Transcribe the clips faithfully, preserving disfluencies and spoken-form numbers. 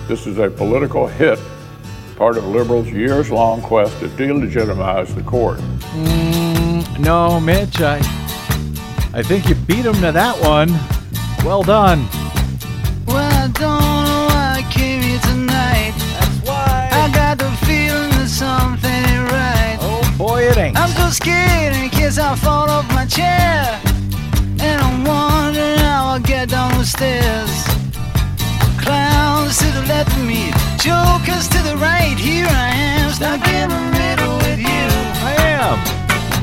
This is a political hit, part of liberals' years-long quest to delegitimize the court. Mm, no, Mitch, I, I think you beat him to that one. Well done. Well, I don't know why I came here tonight. That's why. I got the feeling that something ain't right. Oh boy, it ain't. I'm so scared in case I fall off my chair. And I'm wondering how I'll get down the stairs. Clowns to the left of me, jokers to the right. Here I am, stuck in the middle with you. I am.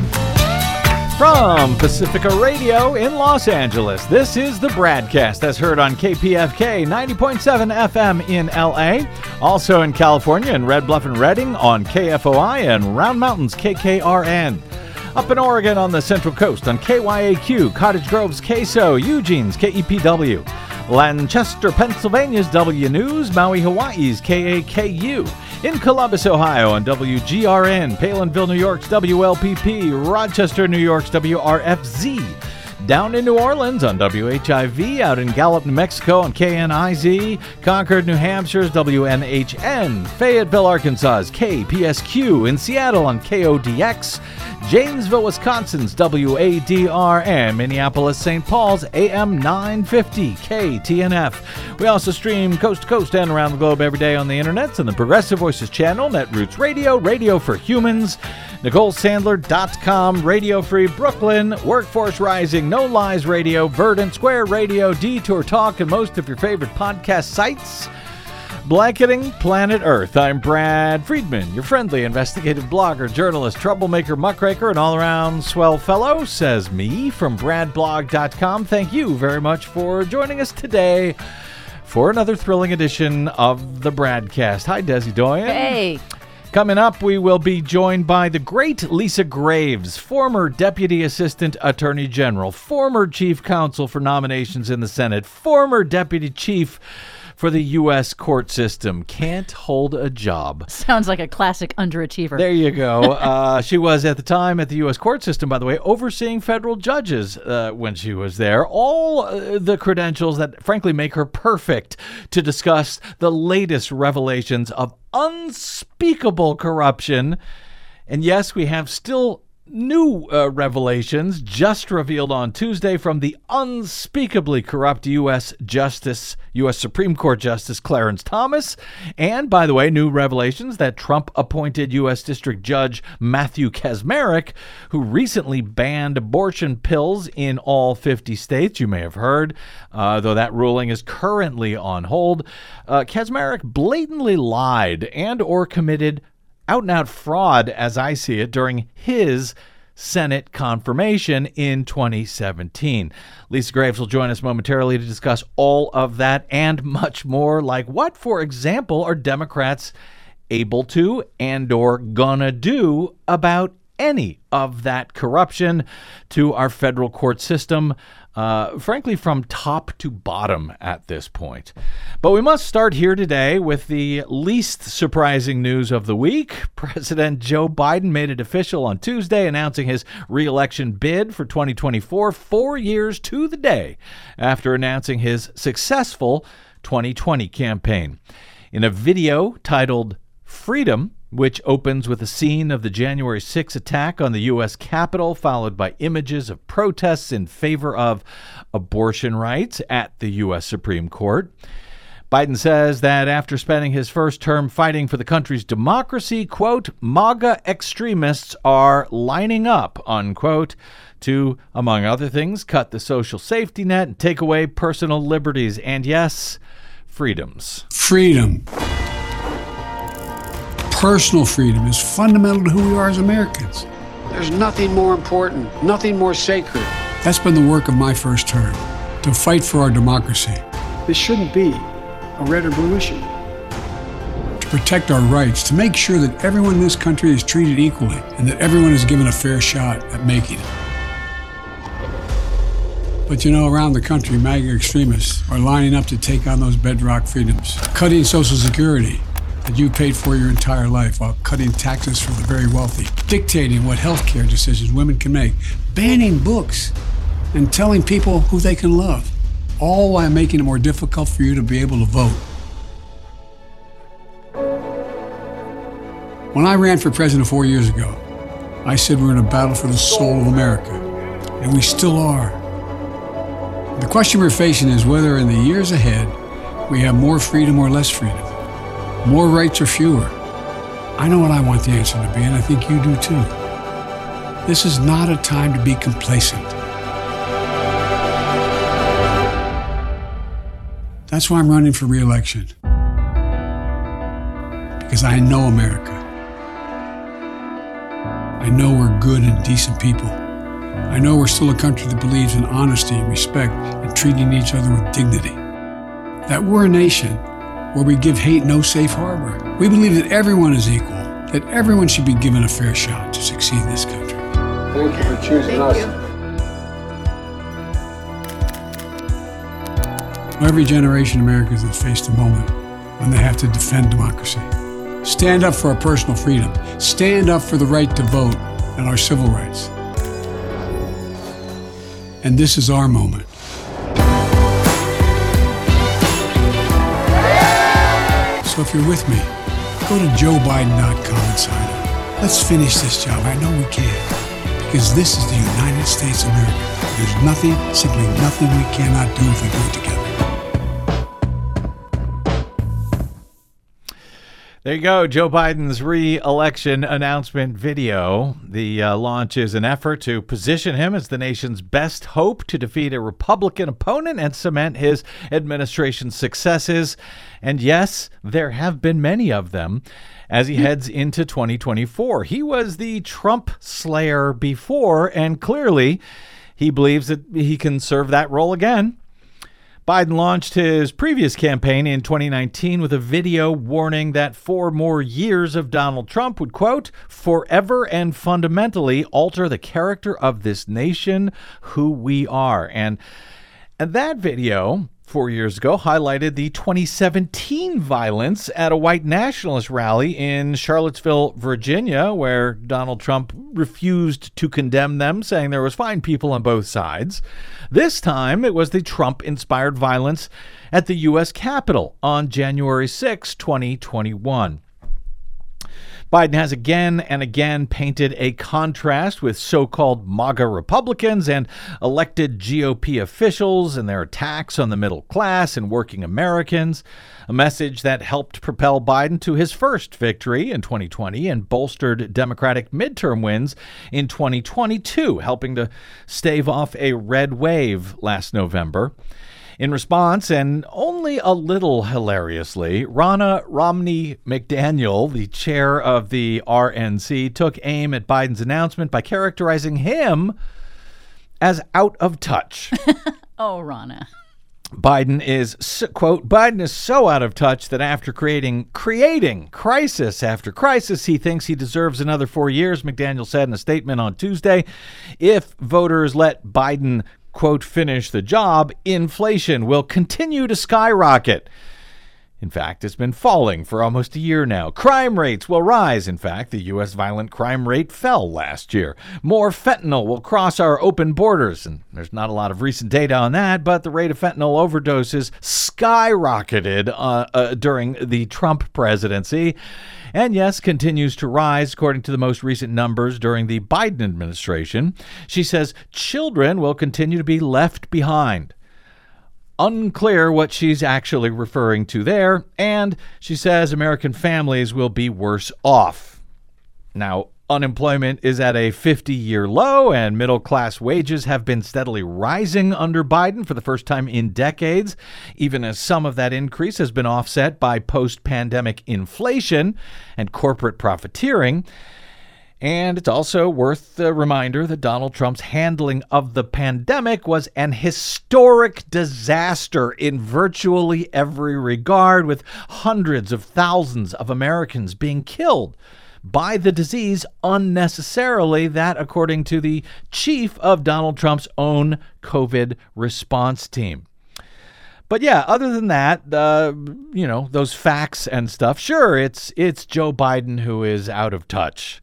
From Pacifica Radio in Los Angeles, this is the Bradcast, as heard on K P F K ninety point seven F M in L A, also in California in Red Bluff and Redding on K F O I and Round Mountain's K K R N. Up in Oregon on the Central Coast on K Y A Q, Cottage Grove's K S O, Eugene's K E P W, Lancaster, Pennsylvania's W News, Maui, Hawaii's K A K U, in Columbus, Ohio on W G R N, Palinville, New York's W L P P, Rochester, New York's W R F Z, down in New Orleans on W H I V, out in Gallup, New Mexico on K N I Z, Concord, New Hampshire's W N H N, Fayetteville, Arkansas's K P S Q, in Seattle on K O D X, Janesville, Wisconsin's W A D R, and Minneapolis, Saint Paul's A M nine fifty K T N F. We also stream coast to coast and around the globe every day on the internet and the Progressive Voices channel, Netroots Radio, Radio for Humans, Nicole Sandler dot com, Radio Free Brooklyn, Workforce Rising, No Lies Radio, Verdant Square Radio, Detour Talk, and most of your favorite podcast sites. Blanketing Planet Earth. I'm Brad Friedman, your friendly investigative blogger, journalist, troublemaker, muckraker, and all-around swell fellow, says me from brad blog dot com. Thank you very much for joining us today for another thrilling edition of the Bradcast. Hi, Desi Doyen. Hey. Coming up, we will be joined by the great Lisa Graves, former Deputy Assistant Attorney General, former Chief Counsel for Nominations in the Senate, former Deputy Chief for the U S court system. Can't hold a job. Sounds like a classic underachiever. There you go. Uh, she was at the time at the U S court system, by the way, overseeing federal judges uh, when she was there. All uh, the credentials that, frankly, make her perfect to discuss the latest revelations of unspeakable corruption. And yes, we have still new uh, revelations just revealed on Tuesday from the unspeakably corrupt U S Justice, U S Supreme Court Justice Clarence Thomas. And, by the way, new revelations that Trump-appointed U S District Judge Matthew Kacsmaryk, who recently banned abortion pills in all fifty states, you may have heard, uh, though that ruling is currently on hold. Uh, Kacsmaryk blatantly lied and or committed out-and-out fraud, as I see it, during his Senate confirmation in twenty seventeen. Lisa Graves will join us momentarily to discuss all of that and much more, like what, for example, are Democrats able to and or gonna do about any of that corruption to our federal court system, uh, frankly, from top to bottom at this point. But we must start here today with the least surprising news of the week. President Joe Biden made it official on Tuesday, announcing his re-election bid for twenty twenty-four, four years to the day after announcing his successful twenty twenty campaign. In a video titled Freedom, which opens with a scene of the January sixth attack on the U S Capitol, followed by images of protests in favor of abortion rights at the U S Supreme Court. Biden says that after spending his first term fighting for the country's democracy, quote, MAGA extremists are lining up, unquote, to, among other things, cut the social safety net and take away personal liberties and, yes, freedoms. Freedom. Personal freedom is fundamental to who we are as Americans. There's nothing more important, nothing more sacred. That's been the work of my first term, to fight for our democracy. This shouldn't be a red or blue issue. To protect our rights, to make sure that everyone in this country is treated equally and that everyone is given a fair shot at making it. But you know, around the country, MAGA extremists are lining up to take on those bedrock freedoms, cutting Social Security that you paid for your entire life while cutting taxes for the very wealthy, dictating what health care decisions women can make, banning books, and telling people who they can love, all while making it more difficult for you to be able to vote. When I ran for president four years ago, I said we're in a battle for the soul of America, and we still are. The question we're facing is whether in the years ahead we have more freedom or less freedom, more rights or fewer. I know what I want the answer to be, and I think you do too. This is not a time to be complacent. That's why I'm running for re-election. Because I know America. I know we're good and decent people. I know we're still a country that believes in honesty and respect and treating each other with dignity. That we're a nation where we give hate no safe harbor. We believe that everyone is equal, that everyone should be given a fair shot to succeed in this country. Thank you for choosing us. Every generation of Americans has faced a moment when they have to defend democracy. Stand up for our personal freedom. Stand up for the right to vote and our civil rights. And this is our moment. So if you're with me, go to joe biden dot com and sign up. Let's finish this job. I know we can. Because this is the United States of America. There's nothing, simply nothing we cannot do if we do it together. There you go, Joe Biden's re-election announcement video. The uh, launch is an effort to position him as the nation's best hope to defeat a Republican opponent and cement his administration's successes. And yes, there have been many of them as he heads into twenty twenty-four. He was the Trump slayer before, and clearly he believes that he can serve that role again. Biden launched his previous campaign in twenty nineteen with a video warning that four more years of Donald Trump would, quote, forever and fundamentally alter the character of this nation, who we are. And, and that video four years ago highlighted the twenty seventeen violence at a white nationalist rally in Charlottesville, Virginia, where Donald Trump refused to condemn them, saying there was fine people on both sides. This time, it was the Trump-inspired violence at the U S Capitol on January sixth, twenty twenty-one. Biden has again and again painted a contrast with so-called MAGA Republicans and elected G O P officials and their attacks on the middle class and working Americans, a message that helped propel Biden to his first victory in twenty twenty and bolstered Democratic midterm wins in twenty twenty-two, helping to stave off a red wave last November. In response, and only a little hilariously, Ronna Romney McDaniel, the chair of the R N C, took aim at Biden's announcement by characterizing him as out of touch. Oh, Ronna. Biden is, quote, Biden is so out of touch that after creating, creating crisis after crisis, he thinks he deserves another four years, McDaniel said in a statement on Tuesday. If voters let Biden, quote, finish the job, inflation will continue to skyrocket. In fact, it's been falling for almost a year now. Crime rates will rise. In fact, the U S violent crime rate fell last year. More fentanyl will cross our open borders. And there's not a lot of recent data on that, but the rate of fentanyl overdoses skyrocketed uh, uh, during the Trump presidency. And yes, continues to rise according to the most recent numbers during the Biden administration. She says children will continue to be left behind. Unclear what she's actually referring to there. And she says American families will be worse off. Now, unemployment is at a fifty-year low, and middle-class wages have been steadily rising under Biden for the first time in decades, even as some of that increase has been offset by post-pandemic inflation and corporate profiteering. And it's also worth the reminder that Donald Trump's handling of the pandemic was an historic disaster in virtually every regard, with hundreds of thousands of Americans being killed by the disease unnecessarily, that according to the chief of Donald Trump's own COVID response team. But yeah, other than that, uh, you know, those facts and stuff, sure, it's it's Joe Biden who is out of touch.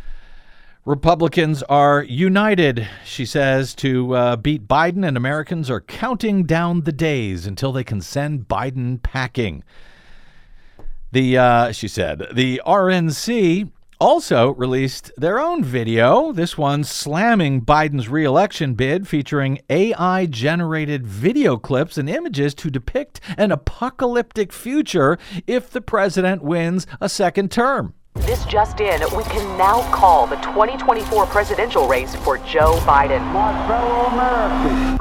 Republicans are united, she says, to uh, beat Biden, and Americans are counting down the days until they can send Biden packing. The, uh, she said, the R N C also released their own video, this one slamming Biden's re-election bid, featuring A I-generated video clips and images to depict an apocalyptic future if the president wins a second term. This just in, we can now call the twenty twenty-four presidential race for Joe Biden. My fellow Americans.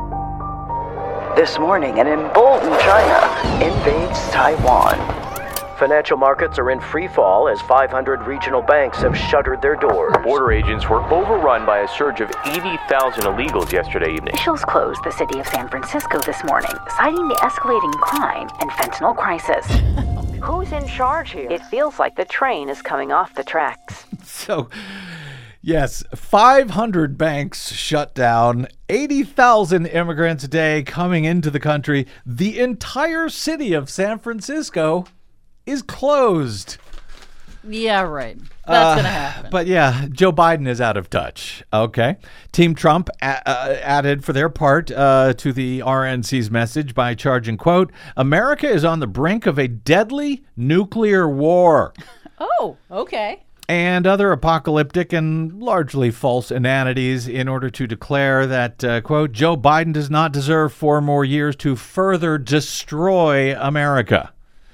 This morning, an emboldened China invades Taiwan. Financial markets are in free fall as five hundred regional banks have shuttered their doors. Border agents were overrun by a surge of eighty thousand illegals yesterday evening. Officials closed the city of San Francisco this morning, citing the escalating crime and fentanyl crisis. Who's in charge here? It feels like the train is coming off the tracks. So, yes, five hundred banks shut down, eighty thousand immigrants a day coming into the country. The entire city of San Francisco is closed. Yeah, right. That's Uh, going to happen. But yeah, Joe Biden is out of touch. Okay. Team Trump a- uh, added for their part uh, to the R N C's message by charging, quote, America is on the brink of a deadly nuclear war. Oh, okay. And other apocalyptic and largely false inanities in order to declare that, uh, quote, Joe Biden does not deserve four more years to further destroy America.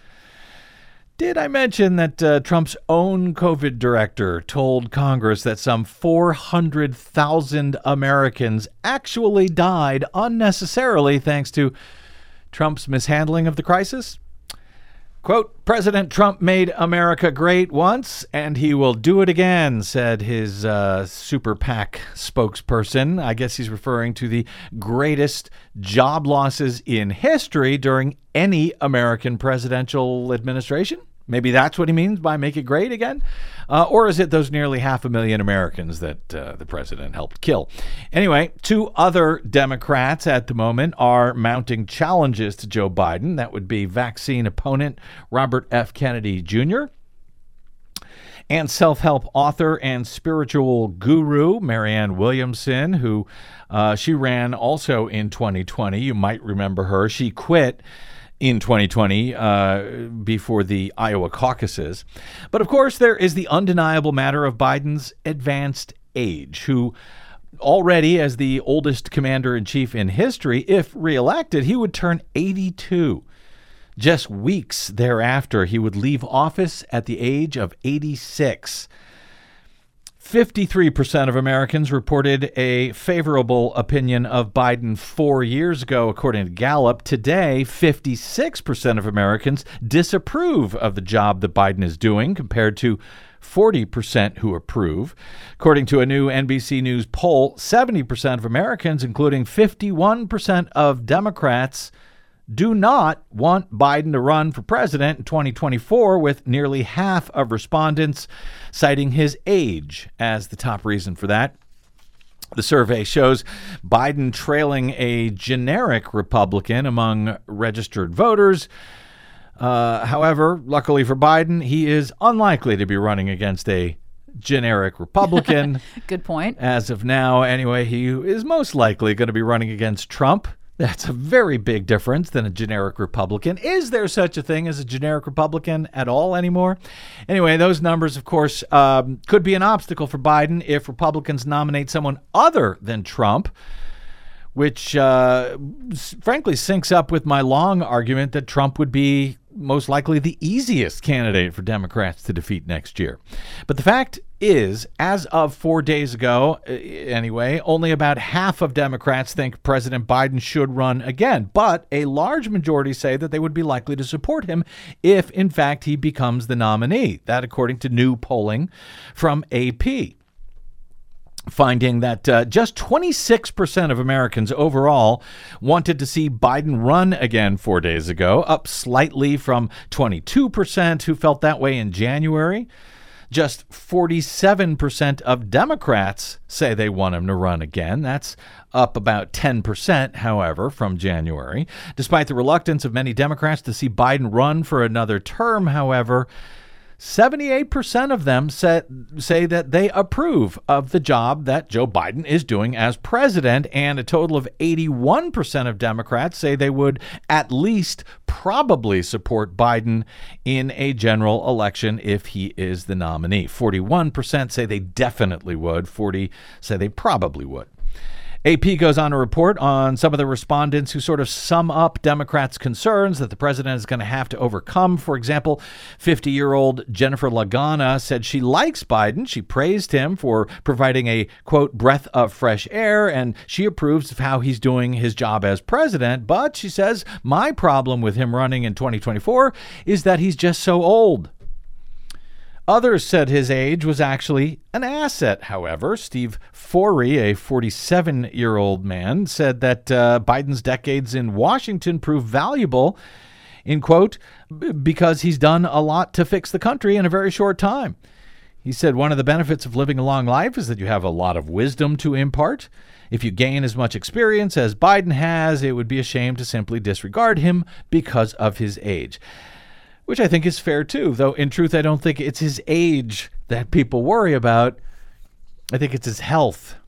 Did I mention that uh, Trump's own COVID director told Congress that some four hundred thousand Americans actually died unnecessarily thanks to Trump's mishandling of the crisis? Quote, President Trump made America great once, and he will do it again, said his uh, super PAC spokesperson. I guess he's referring to the greatest job losses in history during any American presidential administration. Maybe that's what he means by make it great again. Uh, or is it those nearly half a million Americans that uh, the president helped kill? Anyway, two other Democrats at the moment are mounting challenges to Joe Biden. That would be vaccine opponent Robert F. Kennedy Junior and self-help author and spiritual guru Marianne Williamson, who uh, she ran also in twenty twenty. You might remember her. She quit in twenty twenty uh, before the Iowa caucuses. But of course, there is the undeniable matter of Biden's advanced age, who already, as the oldest commander-in-chief in history, if reelected, he would turn eighty-two. Just weeks thereafter, he would leave office at the age of eighty-six. fifty-three percent of Americans reported a favorable opinion of Biden four years ago, according to Gallup. Today, fifty-six percent of Americans disapprove of the job that Biden is doing, compared to forty percent who approve. According to a new N B C News poll, seventy percent of Americans, including fifty-one percent of Democrats, do not want Biden to run for president in twenty twenty-four, with nearly half of respondents citing his age as the top reason for that. The survey shows Biden trailing a generic Republican among registered voters. Uh, however, luckily for Biden, he is unlikely to be running against a generic Republican. Good point. As of now, anyway, he is most likely going to be running against Trump. That's a very big difference than a generic Republican. Is there such a thing as a generic Republican at all anymore? Anyway, those numbers, of course, um, could be an obstacle for Biden if Republicans nominate someone other than Trump, which uh, frankly syncs up with my long argument that Trump would be most likely the easiest candidate for Democrats to defeat next year. But the fact is, as of four days ago, anyway, only about half of Democrats think President Biden should run again. But a large majority say that they would be likely to support him if, in fact, he becomes the nominee. That, according to new polling from A P. Finding that uh, just twenty-six percent of Americans overall wanted to see Biden run again four days ago, up slightly from twenty-two percent who felt that way in January. Just forty-seven percent of Democrats say they want him to run again. That's up about ten percent, however, from January. Despite the reluctance of many Democrats to see Biden run for another term, however, seventy-eight percent of them say, say that they approve of the job that Joe Biden is doing as president, and a total of eighty-one percent of Democrats say they would at least probably support Biden in a general election if he is the nominee. forty-one percent say they definitely would. forty say they probably would. A P goes on to report on some of the respondents who sort of sum up Democrats' concerns that the president is going to have to overcome. For example, fifty-year-old Jennifer Lagana said she likes Biden. She praised him for providing a, quote, breath of fresh air, and she approves of how he's doing his job as president. But she says, my problem with him running in twenty twenty-four is that he's just so old. Others said his age was actually an asset, however. Steve Forey, a forty-seven-year-old man, said that uh, Biden's decades in Washington proved valuable, in quote, because he's done a lot to fix the country in a very short time. He said one of the benefits of living a long life is that you have a lot of wisdom to impart. If you gain as much experience as Biden has, it would be a shame to simply disregard him because of his age. Which I think is fair, too, though in truth, I don't think it's his age that people worry about. I think it's his health.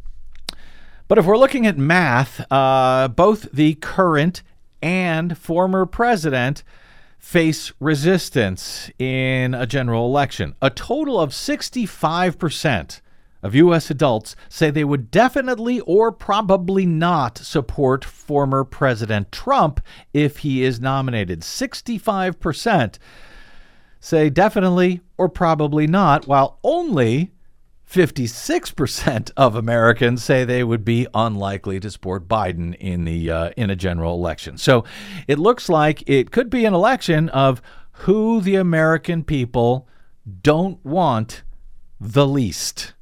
But if we're looking at math, uh, both the current and former president face resistance in a general election. A total of sixty-five percent of U S adults say they would definitely or probably not support former President Trump if he is nominated. sixty-five percent say definitely or probably not, while only fifty-six percent of Americans say they would be unlikely to support Biden in the uh, in a general election. So it looks like it could be an election of who the American people don't want the least.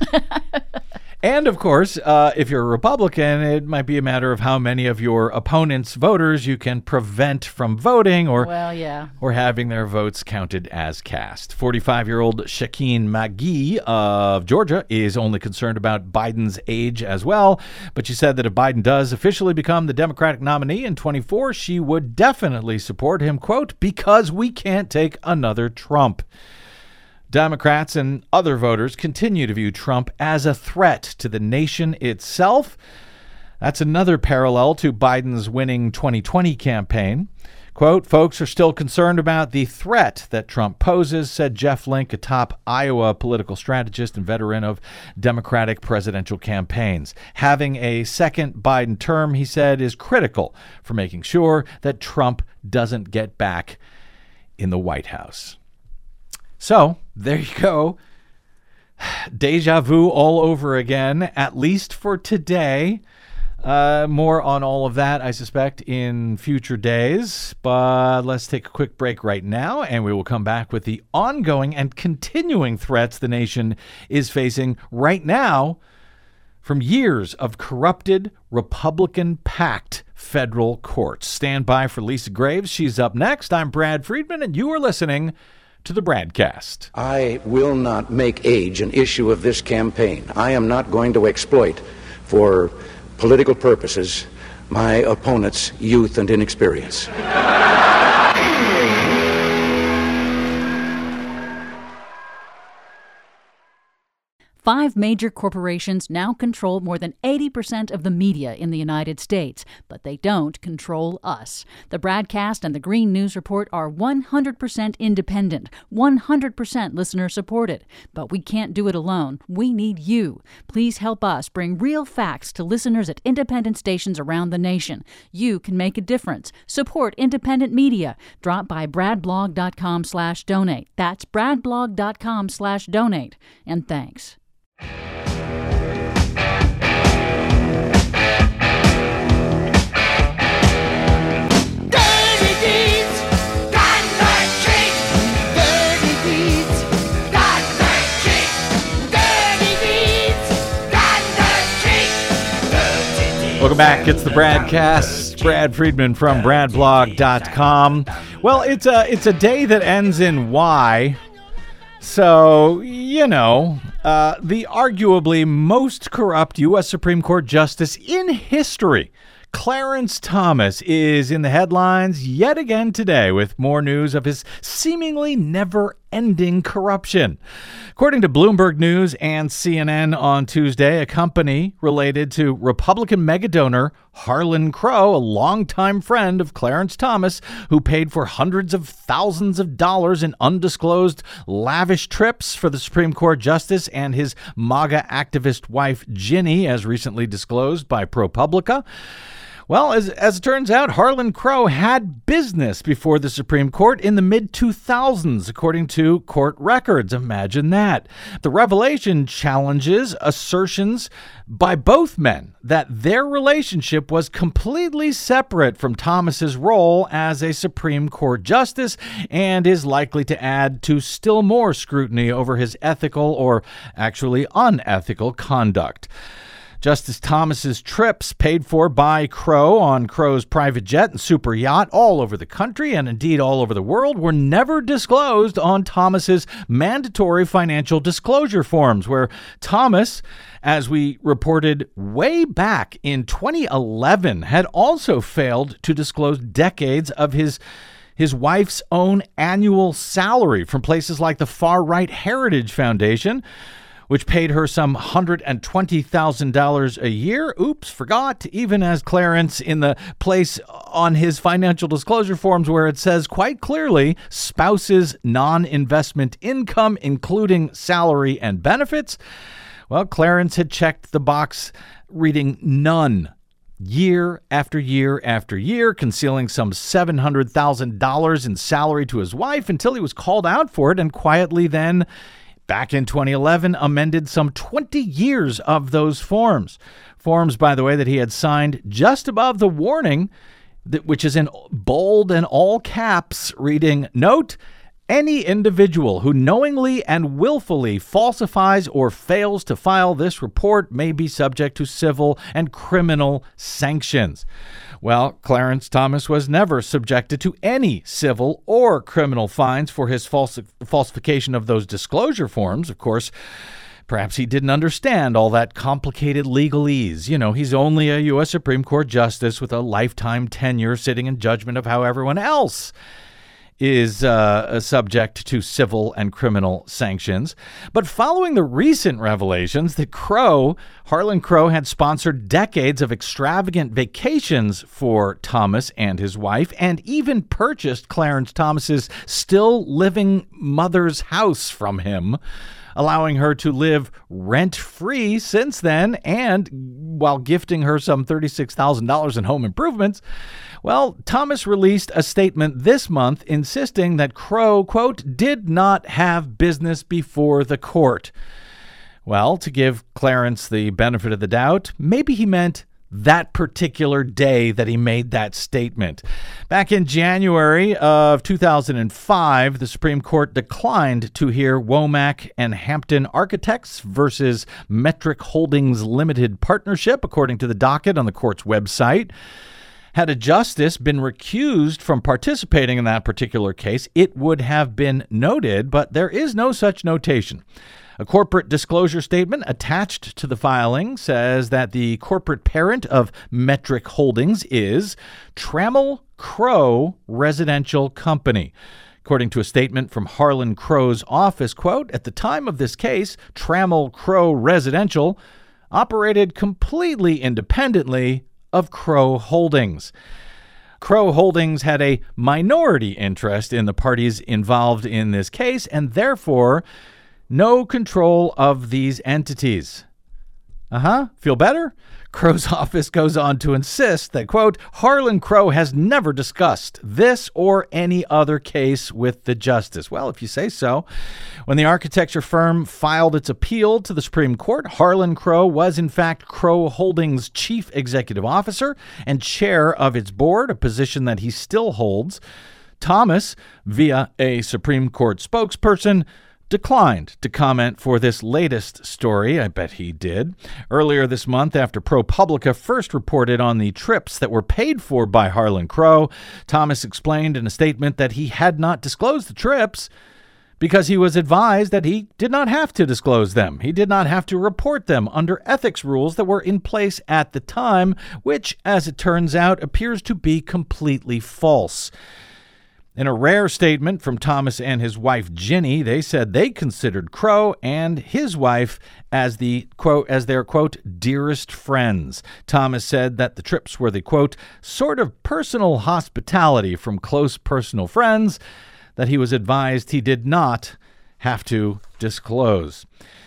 And, of course, uh, if you're a Republican, it might be a matter of how many of your opponent's voters you can prevent from voting or, well, yeah. or having their votes counted as cast. forty-five-year-old Shakeen McGee of Georgia is only concerned about Biden's age as well, but she said that if Biden does officially become the Democratic nominee in twenty-four, she would definitely support him, quote, because we can't take another Trump. Democrats and other voters continue to view Trump as a threat to the nation itself. That's another parallel to Biden's winning twenty twenty campaign. Quote, folks are still concerned about the threat that Trump poses, said Jeff Link, a top Iowa political strategist and veteran of Democratic presidential campaigns. Having a second Biden term, he said, is critical for making sure that Trump doesn't get back in the White House. So, there you go. Deja vu all over again, at least for today. Uh, more on all of that, I suspect, in future days. But let's take a quick break right now, and we will come back with the ongoing and continuing threats the nation is facing right now from years of corrupted, Republican-packed federal courts. Stand by for Lisa Graves. She's up next. I'm Brad Friedman, and you are listening to the Bradcast. I will not make age an issue of this campaign. I am not going to exploit for political purposes my opponent's youth and inexperience. Five major corporations now control more than eighty percent of the media in the United States, but they don't control us. The Bradcast and the Green News Report are one hundred percent independent, one hundred percent listener-supported. But we can't do it alone. We need you. Please help us bring real facts to listeners at independent stations around the nation. You can make a difference. Support independent media. Drop by bradblog.com slash donate. That's bradblog.com slash donate. And thanks. Welcome back. It's the Bradcast. Brad Friedman from bradblog dot com. Well, it's a it's a day that ends in Y. So, you know, uh, the arguably most corrupt U S Supreme Court justice in history, Clarence Thomas, is in the headlines yet again today with more news of his seemingly never ending corruption. According to Bloomberg News and C N N on Tuesday, a company related to Republican megadonor Harlan Crow, a longtime friend of Clarence Thomas, who paid for hundreds of thousands of dollars in undisclosed lavish trips for the Supreme Court justice and his MAGA activist wife Ginny, as recently disclosed by ProPublica. Well, as, as it turns out, Harlan Crow had business before the Supreme Court in the mid two thousands, according to court records. Imagine that. The revelation challenges assertions by both men that their relationship was completely separate from Thomas's role as a Supreme Court justice and is likely to add to still more scrutiny over his ethical or actually unethical conduct. Justice Thomas's trips, paid for by Crow on Crow's private jet and super yacht all over the country and indeed all over the world, were never disclosed on Thomas's mandatory financial disclosure forms, where Thomas, as we reported way back in twenty eleven, had also failed to disclose decades of his his wife's own annual salary from places like the far-right Heritage Foundation, which paid her some one hundred twenty thousand dollars a year. Oops, forgot, even as Clarence in the place on his financial disclosure forms where it says quite clearly spouse's non-investment income, including salary and benefits. Well, Clarence had checked the box reading none year after year after year, concealing some seven hundred thousand dollars in salary to his wife until he was called out for it and quietly then, back in twenty eleven, amended some twenty years of those forms. Forms, by the way, that he had signed just above the warning, that, which is in bold and all caps, reading, "Note, any individual who knowingly and willfully falsifies or fails to file this report may be subject to civil and criminal sanctions." Well, Clarence Thomas was never subjected to any civil or criminal fines for his falsi- falsification of those disclosure forms. Of course, perhaps he didn't understand all that complicated legalese. You know, he's only a U S Supreme Court justice with a lifetime tenure sitting in judgment of how everyone else is uh, subject to civil and criminal sanctions. But following the recent revelations that Crow, Harlan Crow, had sponsored decades of extravagant vacations for Thomas and his wife, and even purchased Clarence Thomas's still living mother's house from him, allowing her to live rent-free since then, and while gifting her some thirty-six thousand dollars in home improvements. Well, Thomas released a statement this month insisting that Crow, quote, did not have business before the court. Well, to give Clarence the benefit of the doubt, maybe he meant that particular day that he made that statement. Back in January of two thousand five, the Supreme Court declined to hear Womack and Hampton Architects versus Metric Holdings Limited Partnership, according to the docket on the court's website. Had a justice been recused from participating in that particular case, it would have been noted, but there is no such notation. A corporate disclosure statement attached to the filing says that the corporate parent of Metric Holdings is Trammell Crow Residential Company. According to a statement from Harlan Crow's office, quote, at the time of this case, Trammell Crow Residential operated completely independently of Crow Holdings. Crow Holdings had a minority interest in the parties involved in this case and therefore no control of these entities. Uh-huh. Feel better? Crow's office goes on to insist that, quote, Harlan Crow has never discussed this or any other case with the justice. Well, if you say so. When the architecture firm filed its appeal to the Supreme Court, Harlan Crow was in fact Crow Holdings' chief executive officer and chair of its board, a position that he still holds. Thomas, via a Supreme Court spokesperson, declined to comment for this latest story. I bet he did. Earlier this month, after ProPublica first reported on the trips that were paid for by Harlan Crow, Thomas explained in a statement that he had not disclosed the trips because he was advised that he did not have to disclose them. He did not have to report them under ethics rules that were in place at the time, which, as it turns out, appears to be completely false. In a rare statement from Thomas and his wife Ginny, they said they considered Crow and his wife as the quote as their quote dearest friends. Thomas said that the trips were the quote sort of personal hospitality from close personal friends that he was advised he did not have to disclose.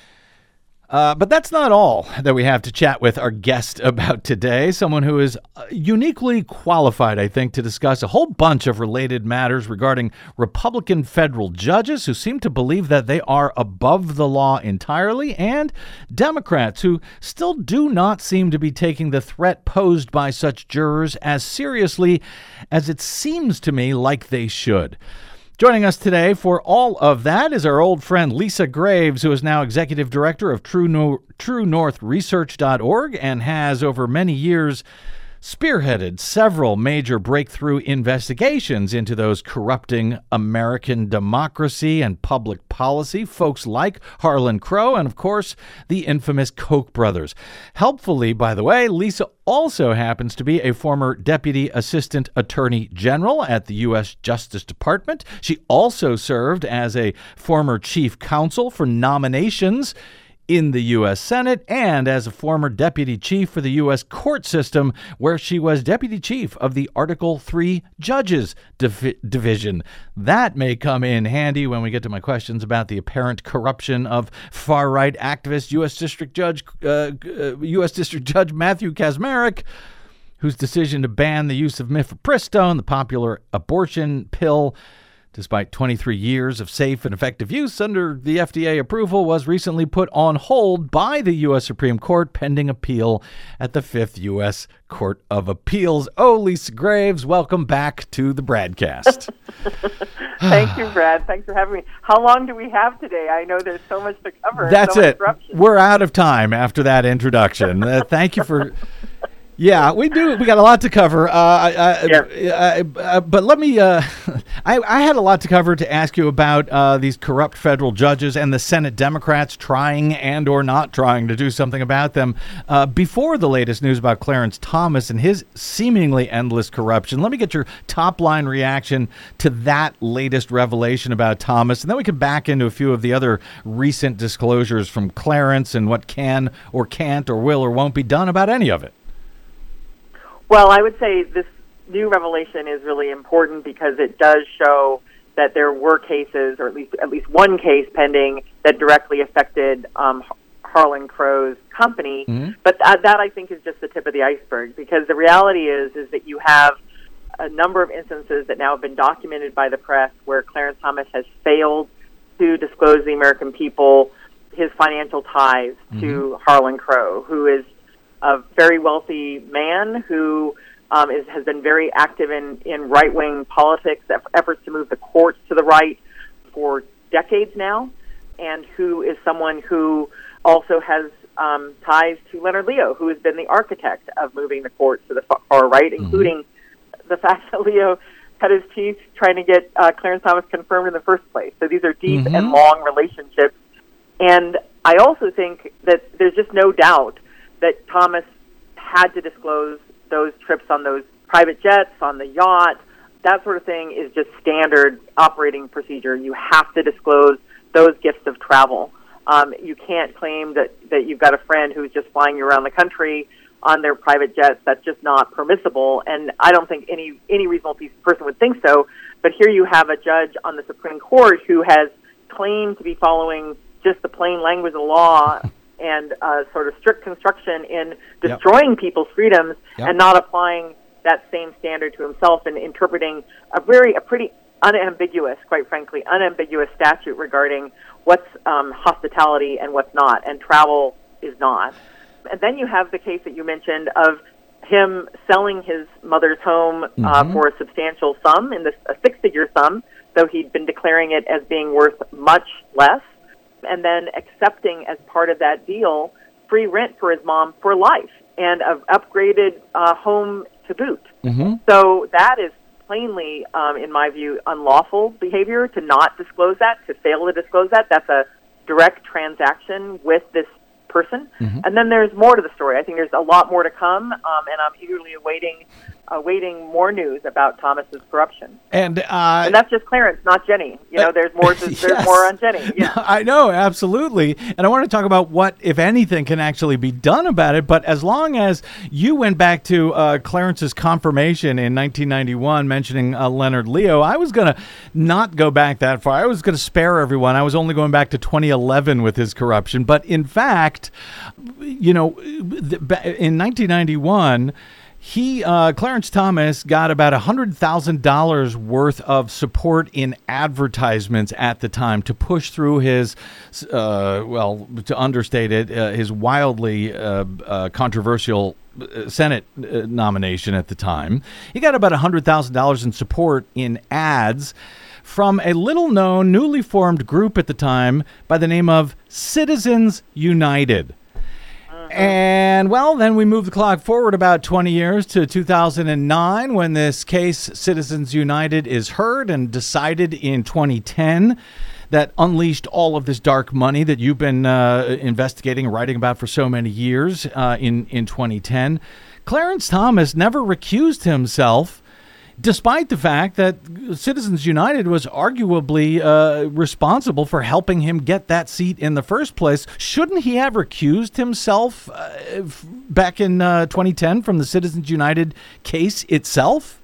Uh, but that's not all that we have to chat with our guest about today, someone who is uniquely qualified, I think, to discuss a whole bunch of related matters regarding Republican federal judges who seem to believe that they are above the law entirely, and Democrats who still do not seem to be taking the threat posed by such jurors as seriously as it seems to me like they should. Joining us today for all of that is our old friend Lisa Graves, who is now executive director of True, no- True North Research dot org and has over many years spearheaded several major breakthrough investigations into those corrupting American democracy and public policy, folks like Harlan Crow and, of course, the infamous Koch brothers. Helpfully, by the way, Lisa also happens to be a former Deputy Assistant Attorney General at the U S Justice Department. She also served as a former Chief Counsel for Nominations in the U S Senate and as a former deputy chief for the U S court system, where she was deputy chief of the Article three Judges Div- Division. That may come in handy when we get to my questions about the apparent corruption of far-right activist U S District Judge uh, uh, U S District Judge Matthew Kacsmaryk, whose decision to ban the use of mifepristone, the popular abortion pill, despite twenty-three years of safe and effective use under the F D A approval, was recently put on hold by the U S Supreme Court pending appeal at the Fifth U S Court of Appeals. Oh, Lisa Graves, welcome back to the Bradcast. Thank you, Brad. Thanks for having me. How long do we have today? I know there's so much to cover. That's so it. Corruption. We're out of time after that introduction. Uh, thank you for... Yeah, we do. We got a lot to cover. Uh, I, I, yeah. I, I, but let me. Uh, I, I had a lot to cover to ask you about uh, these corrupt federal judges and the Senate Democrats trying and or not trying to do something about them. Uh, before the latest news about Clarence Thomas and his seemingly endless corruption, let me get your top line reaction to that latest revelation about Thomas, and then we can back into a few of the other recent disclosures from Clarence and what can or can't or will or won't be done about any of it. Well, I would say this new revelation is really important because it does show that there were cases, or at least at least one case pending, that directly affected um, Harlan Crow's company. Mm-hmm. But th- that, I think, is just the tip of the iceberg, because the reality is is that you have a number of instances that now have been documented by the press where Clarence Thomas has failed to disclose to the American people his financial ties mm-hmm. to Harlan Crow, who is a very wealthy man who um, is, has been very active in, in right-wing politics, efforts to move the courts to the right for decades now, and who is someone who also has um, ties to Leonard Leo, who has been the architect of moving the courts to the far right, mm-hmm. including the fact that Leo cut his teeth trying to get uh, Clarence Thomas confirmed in the first place. So these are deep mm-hmm. and long relationships. And I also think that there's just no doubt that Thomas had to disclose those trips on those private jets, on the yacht. That sort of thing is just standard operating procedure. You have to disclose those gifts of travel. Um, you can't claim that, that you've got a friend who's just flying you around the country on their private jets. That's just not permissible, and I don't think any, any reasonable person would think so. But here you have a judge on the Supreme Court who has claimed to be following just the plain language of the law and uh, sort of strict construction in destroying yep. people's freedoms yep. and not applying that same standard to himself and interpreting a very, a pretty unambiguous, quite frankly, unambiguous statute regarding what's um, hospitality and what's not, and travel is not. And then you have the case that you mentioned of him selling his mother's home mm-hmm. uh, for a substantial sum, in this a six-figure sum, though he'd been declaring it as being worth much less, and then accepting as part of that deal free rent for his mom for life and an upgraded uh, home to boot. Mm-hmm. So that is plainly, um, in my view, unlawful behavior to not disclose that, to fail to disclose that. That's a direct transaction with this person. Mm-hmm. And then there's more to the story. I think there's a lot more to come, um, and I'm eagerly awaiting awaiting more news about Thomas's corruption. And uh, and that's just Clarence, not Jenny. You know, there's more. To, yes. There's more on Jenny. Yeah. I know, absolutely. And I want to talk about what, if anything, can actually be done about it. But as long as you went back to uh, Clarence's confirmation in nineteen ninety-one, mentioning uh, Leonard Leo, I was going to not go back that far. I was going to spare everyone. I was only going back to twenty eleven with his corruption. But in fact, you know, in nineteen ninety-one. He, uh, Clarence Thomas, got about one hundred thousand dollars worth of support in advertisements at the time to push through his, uh, well, to understate it, uh, his wildly uh, uh, controversial Senate uh, nomination at the time. He got about one hundred thousand dollars in support in ads from a little-known, newly formed group at the time by the name of Citizens United. And, well, then we move the clock forward about twenty years to two thousand nine when this case, Citizens United, is heard and decided in twenty ten that unleashed all of this dark money that you've been uh, investigating and writing about for so many years uh, in, in twenty ten. Clarence Thomas never recused himself, despite the fact that Citizens United was arguably uh, responsible for helping him get that seat in the first place. Shouldn't he have recused himself uh, f- back in uh, twenty ten from the Citizens United case itself?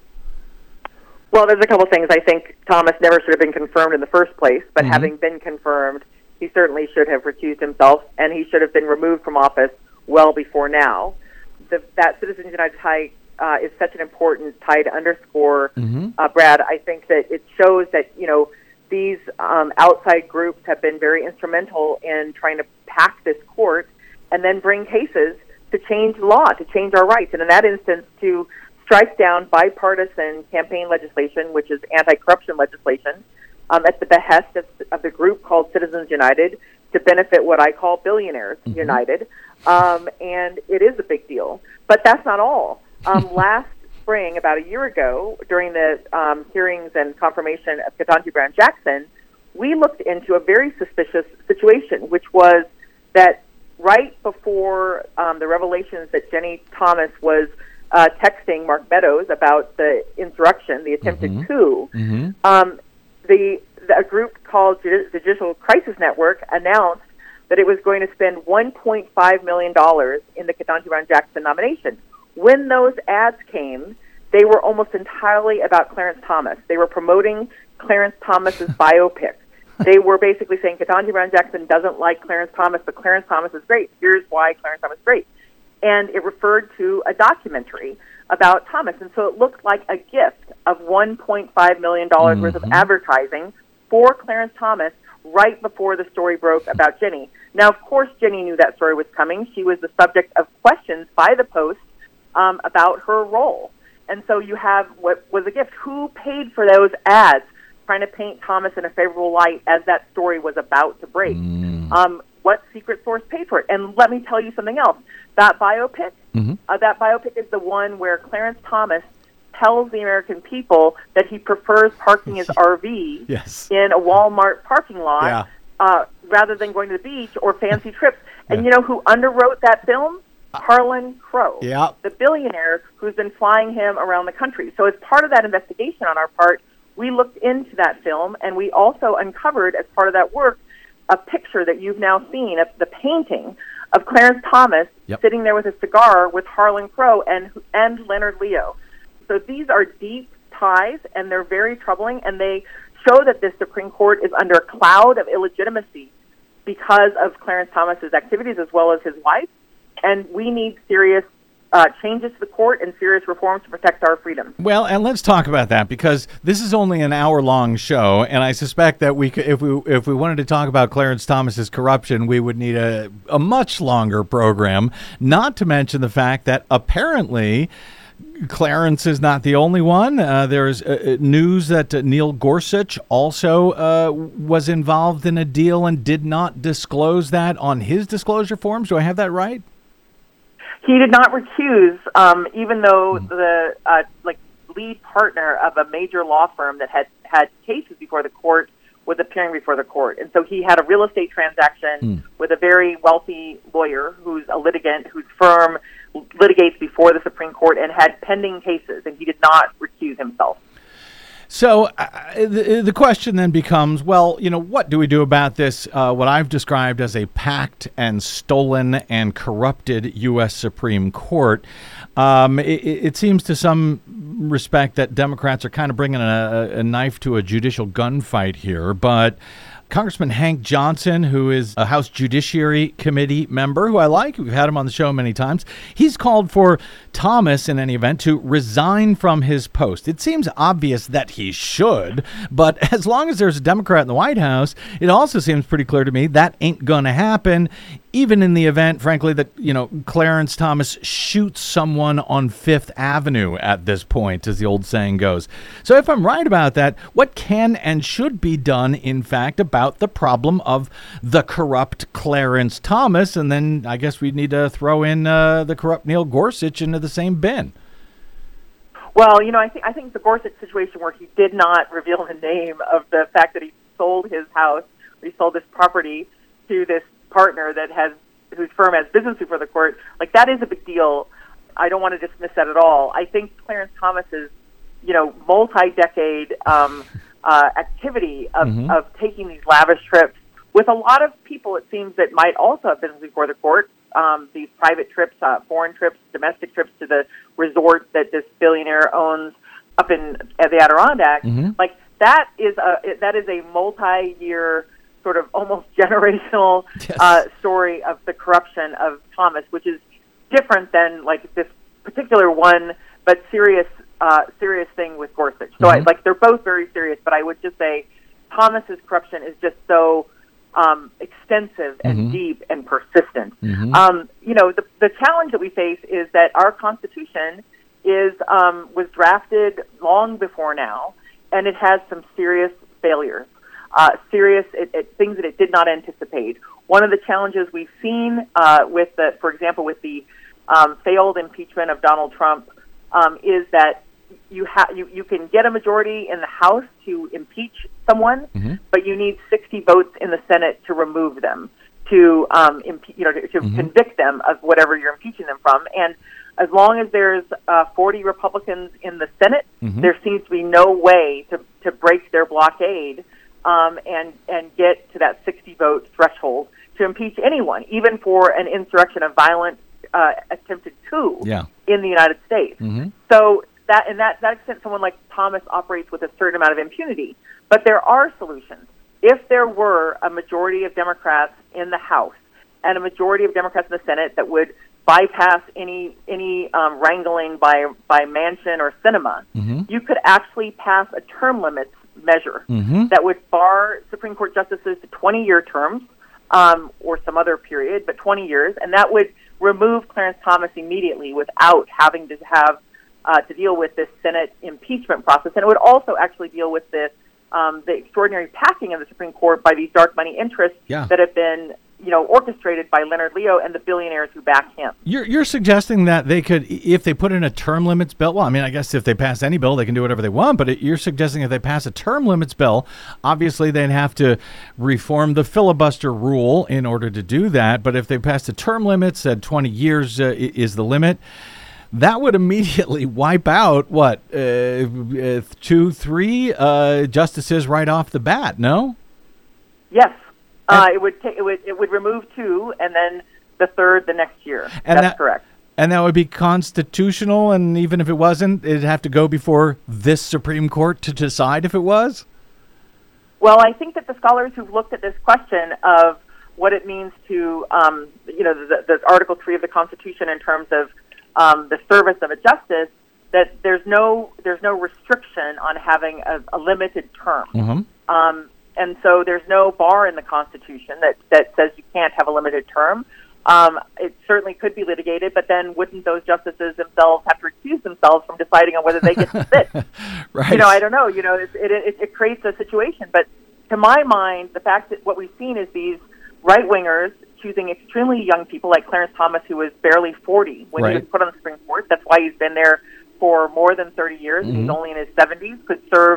Well, there's a couple things. I think Thomas never should have been confirmed in the first place, but Mm-hmm. having been confirmed, he certainly should have recused himself, and he should have been removed from office well before now. The, that Citizens United tie uh, is such an important tie to underscore, Mm-hmm. uh, Brad. I think that it shows that, you know, these um, outside groups have been very instrumental in trying to pack this court and then bring cases to change law, to change our rights, and in that instance, to strike down bipartisan campaign legislation, which is anti-corruption legislation, um, at the behest of, of the group called Citizens United to benefit what I call billionaires Mm-hmm. united. Um, and it is a big deal. But that's not all. Um, last spring, about a year ago, during the um, hearings and confirmation of Ketanji Brown Jackson, we looked into a very suspicious situation, which was that right before um, the revelations that Jenny Thomas was Uh, texting Mark Meadows about the insurrection, the attempted Mm-hmm. coup, Mm-hmm. um, the, the a group called Judi- Judicial Crisis Network announced that it was going to spend one point five million dollars in the Ketanji Brown Jackson nomination. When those ads came, they were almost entirely about Clarence Thomas. They were promoting Clarence Thomas's biopic. They were basically saying Ketanji Brown Jackson doesn't like Clarence Thomas, but Clarence Thomas is great. Here's why Clarence Thomas is great. And it referred to a documentary about Thomas. And so it looked like a gift of one point five million dollars mm-hmm. worth of advertising for Clarence Thomas right before the story broke about Jenny. Now, of course, Jenny knew that story was coming. She was the subject of questions by the Post um, about her role. And so you have what was a gift. Who paid for those ads trying to paint Thomas in a favorable light as that story was about to break? Mm. Um, what secret source paid for it? And let me tell you something else. That biopic, mm-hmm. uh, that biopic is the one where Clarence Thomas tells the American people that he prefers parking his R V yes. in a Walmart parking lot yeah. uh, rather than going to the beach or fancy trips. And yeah. you know who underwrote that film? Harlan Crow, yeah. the billionaire who's been flying him around the country. So as part of that investigation on our part, we looked into that film, and we also uncovered, as part of that work, a picture that you've now seen of the painting of Clarence Thomas yep. sitting there with a cigar with Harlan Crow and and Leonard Leo. So these are deep ties, and they're very troubling, and they show that the Supreme Court is under a cloud of illegitimacy because of Clarence Thomas's activities as well as his wife, and we need serious Uh, changes to the court and serious reforms to protect our freedoms. Well, and let's talk about that, because this is only an hour-long show, and I suspect that we, could, if we if we wanted to talk about Clarence Thomas's corruption, we would need a, a much longer program. Not to mention the fact that apparently Clarence is not the only one. Uh, there's uh, news that uh, Neil Gorsuch also uh, was involved in a deal and did not disclose that on his disclosure forms. Do I have that right? He did not recuse, um, even though the uh, like lead partner of a major law firm that had had cases before the court was appearing before the court. And so he had a real estate transaction Mm. with a very wealthy lawyer who's a litigant, whose firm litigates before the Supreme Court and had pending cases, and he did not recuse himself. So uh, the, the question then becomes, well, you know, what do we do about this, uh, what I've described as a packed and stolen and corrupted U S Supreme Court? Um, it, it seems to some respect that Democrats are kind of bringing a, a knife to a judicial gunfight here, but Congressman Hank Johnson, who is a House Judiciary Committee member, who I like, we've had him on the show many times, he's called for Thomas, in any event, to resign from his post. It seems obvious that he should, but as long as there's a Democrat in the White House, it also seems pretty clear to me that ain't going to happen, even in the event, frankly, that, you know, Clarence Thomas shoots someone on Fifth Avenue at this point, as the old saying goes. So if I'm right about that, what can and should be done, in fact, about the problem of the corrupt Clarence Thomas? And then I guess we need to throw in uh, the corrupt Neil Gorsuch into the same bin. Well, you know, I think I think the Gorsuch situation, where he did not reveal the name of the fact that he sold his house, he sold this property to this partner that has whose firm has business before the court, like, that is a big deal. I don't want to dismiss that at all. I think Clarence Thomas's, you know, multi-decade um, uh, activity of, Mhm. of taking these lavish trips with a lot of people, it seems, that might also have business before the court. Um, these private trips, uh, foreign trips, domestic trips to the resort that this billionaire owns up in uh, the Adirondack. Mhm. Like, that is a that is a multi-year, sort of almost generational Yes. uh, story of the corruption of Thomas, which is different than, like, this particular one, but serious uh, serious thing with Gorsuch. So, I, Mhm. like, they're both very serious, but I would just say Thomas's corruption is just so um, extensive and Mhm. deep and persistent. Mhm. Um, you know, the, the challenge that we face is that our Constitution is um, was drafted long before now, and it has some serious failures, uh, serious it, it, things that it did not anticipate. One of the challenges we've seen uh, with the, for example, with the um, failed impeachment of Donald Trump, um, is that you have you, you can get a majority in the House to impeach someone, Mm-hmm. but you need sixty votes in the Senate to remove them, to um, impe- you know, to, to Mhm. convict them of whatever you're impeaching them from. And as long as there's uh, forty Republicans in the Senate, Mhm. there seems to be no way to, to break their blockade um, and and get to that sixty vote threshold to impeach anyone, even for an insurrection, a violent uh, attempted coup Yeah. in the United States. Mm-hmm. So that in that, that extent, someone like Thomas operates with a certain amount of impunity. But there are solutions. If there were a majority of Democrats in the House and a majority of Democrats in the Senate that would bypass any any um, wrangling by by Manchin or Sinema, Mhm. you could actually pass a term limits measure Mhm. that would bar Supreme Court justices to twenty-year terms um, or some other period, but twenty years, and that would remove Clarence Thomas immediately without having to have uh, to deal with this Senate impeachment process. And it would also actually deal with the um, the extraordinary packing of the Supreme Court by these dark money interests Yeah. that have been, you know, orchestrated by Leonard Leo and the billionaires who back him. You're, you're suggesting that they could, if they put in a term limits bill, well, I mean, I guess if they pass any bill, they can do whatever they want, but it, you're suggesting if they pass a term limits bill, obviously they'd have to reform the filibuster rule in order to do that. But if they passed a term limits, said twenty years uh, i- is the limit, that would immediately wipe out, what, uh, uh, two, three uh, justices right off the bat, no? Yes, uh, it would ta- it would it would remove two, and then the third the next year. And That's that- correct. And that would be constitutional, and even if it wasn't, it'd have to go before this Supreme Court to decide if it was? Well, I think that the scholars who've looked at this question of what it means to, um, you know, the, the Article three of the Constitution in terms of um, the service of a justice, that there's no there's no restriction on having a, a limited term. Mm-hmm. Um, and so there's no bar in the Constitution that, that says you can't have a limited term. Um, it certainly could be litigated, but then wouldn't those justices themselves have to recuse themselves from deciding on whether they get to sit? Right. You know, I don't know. You know, it, it, it, it creates a situation. But to my mind, the fact that what we've seen is these right-wingers choosing extremely young people like Clarence Thomas, who was barely forty when he Right. was put on the Supreme Court. That's why he's been there for more than thirty years. Mhm. He's only in his seventies, could serve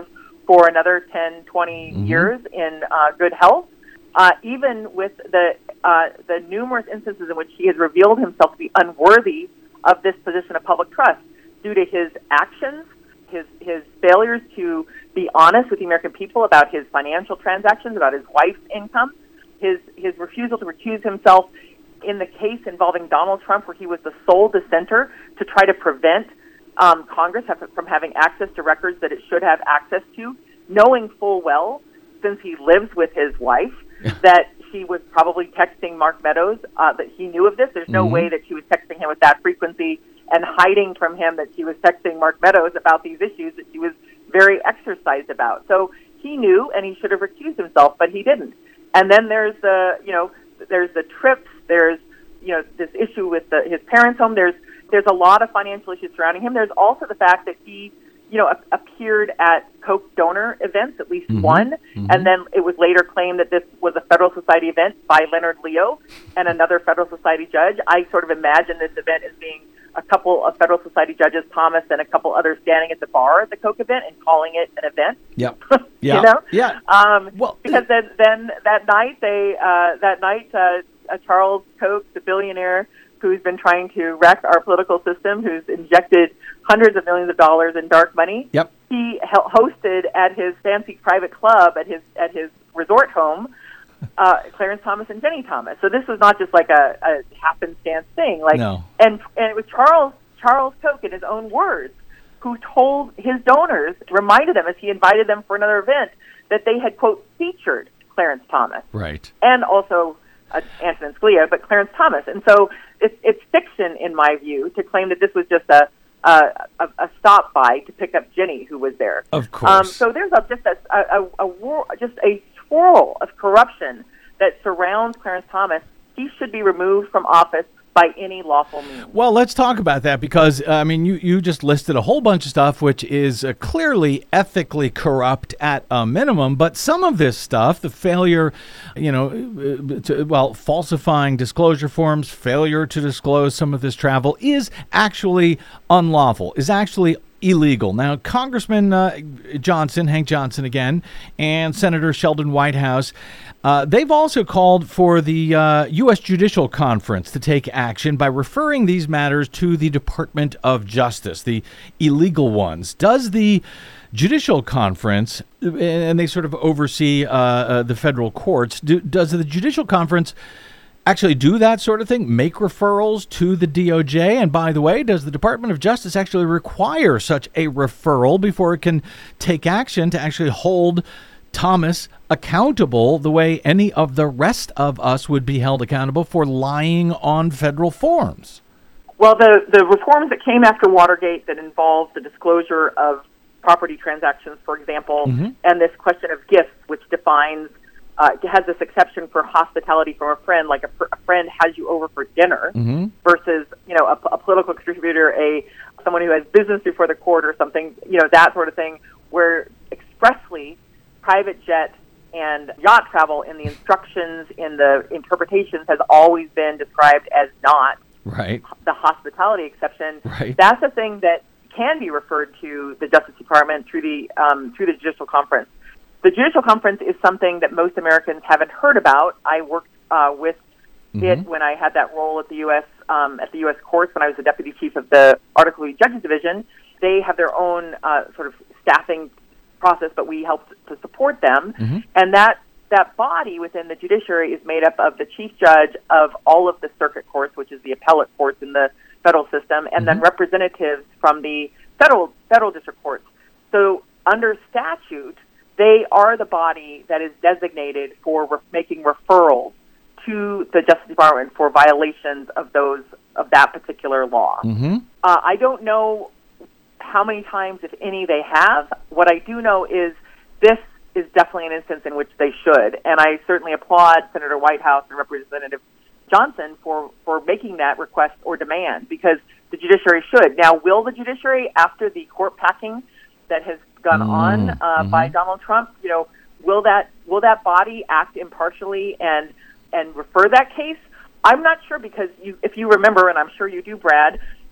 for another ten, twenty Mhm. years in uh, good health, uh, even with the uh, the numerous instances in which he has revealed himself to be unworthy of this position of public trust due to his actions, his his failures to be honest with the American people about his financial transactions, about his wife's income, his his refusal to recuse himself in the case involving Donald Trump, where he was the sole dissenter to try to prevent um, Congress have, from having access to records that it should have access to, knowing full well, since he lives with his wife, that she was probably texting Mark Meadows, uh, that he knew of this. There's no Mhm. way that she was texting him with that frequency and hiding from him that she was texting Mark Meadows about these issues that she was very exercised about. So he knew, and he should have recused himself, but he didn't. And then there's the, you know, there's the trips, there's, you know, this issue with the, his parents' home. There's there's a lot of financial issues surrounding him. There's also the fact that he, you know, a- appeared at Coke donor events, at least Mhm. one, Mhm. and then it was later claimed that this was a Federal Society event by Leonard Leo and another Federal Society judge. I sort of imagine this event as being a couple of Federal Society judges, Thomas and a couple others, standing at the bar at the Coke event and calling it an event. Yep. Yeah. You know? Yeah. Um, Well, because then, then that night, they uh, that night, uh, uh, Charles Koch, the billionaire who's been trying to wreck our political system, who's injected hundreds of millions of dollars in dark money, Yep. he hel- hosted at his fancy private club at his at his resort home uh, Clarence Thomas and Jenny Thomas. So this was not just like a, a happenstance thing. Like, No. and and it was Charles Charles Koch, in his own words, who told his donors, reminded them as he invited them for another event, that they had, quote, featured Clarence Thomas Right. and also uh, Antonin Scalia, but Clarence Thomas. And so it's, it's fiction, in my view, to claim that this was just a a, a, a stop by to pick up Jenny, who was there. Of course. Um, so there's a, just a, a, a, a war, just a swirl of corruption that surrounds Clarence Thomas. He should be removed from office by any lawful means. Well, let's talk about that because, uh, I mean, you, you just listed a whole bunch of stuff which is uh, clearly ethically corrupt at a minimum, but some of this stuff, the failure, you know, uh, to, well, falsifying disclosure forms, failure to disclose some of this travel is actually unlawful, is actually illegal. Now, Congressman uh, Johnson, Hank Johnson again, and Senator Sheldon Whitehouse, uh, they've also called for the uh, U S Judicial Conference to take action by referring these matters to the Department of Justice, the illegal ones. Does the Judicial Conference, and they sort of oversee uh, uh, the federal courts, do, does the Judicial Conference actually do that sort of thing, make referrals to the D O J? And by the way, does the Department of Justice actually require such a referral before it can take action to actually hold Thomas accountable the way any of the rest of us would be held accountable for lying on federal forms? Well, the, the reforms that came after Watergate that involved the disclosure of property transactions, for example, Mm-hmm. and this question of gifts, which defines Uh, has this exception for hospitality from a friend, like a, fr- a friend has you over for dinner, Mm-hmm. versus, you know, a, a political contributor, a someone who has business before the court or something, you know, that sort of thing, where expressly private jet and yacht travel in the instructions, in the interpretations, has always been described as not Right. the hospitality exception. Right. That's a thing that can be referred to the Justice Department through the um, through the Judicial Conference. The Judicial Conference is something that most Americans haven't heard about. I worked uh, with Mm-hmm. it when I had that role at the U S um, at the U S courts when I was the deputy chief of the Article three Judges Division. They have their own uh, sort of staffing process, but we helped to support them. Mm-hmm. And that that body within the judiciary is made up of the chief judge of all of the circuit courts, which is the appellate courts in the federal system, and then representatives from the federal federal district courts. So under statute, they are the body that is designated for re- making referrals to the Justice Department for violations of those of that particular law. Mm-hmm. Uh, I don't know how many times, if any, they have. What I do know is this is definitely an instance in which they should, and I certainly applaud Senator Whitehouse and Representative Johnson for, for making that request or demand, because the judiciary should. Now, will the judiciary, after the court packing that has gone Mm, on uh, mhm. by Donald Trump, you know, will that will that body act impartially and and refer that case? I'm not sure, because you, if you remember, and I'm sure you do, Brad,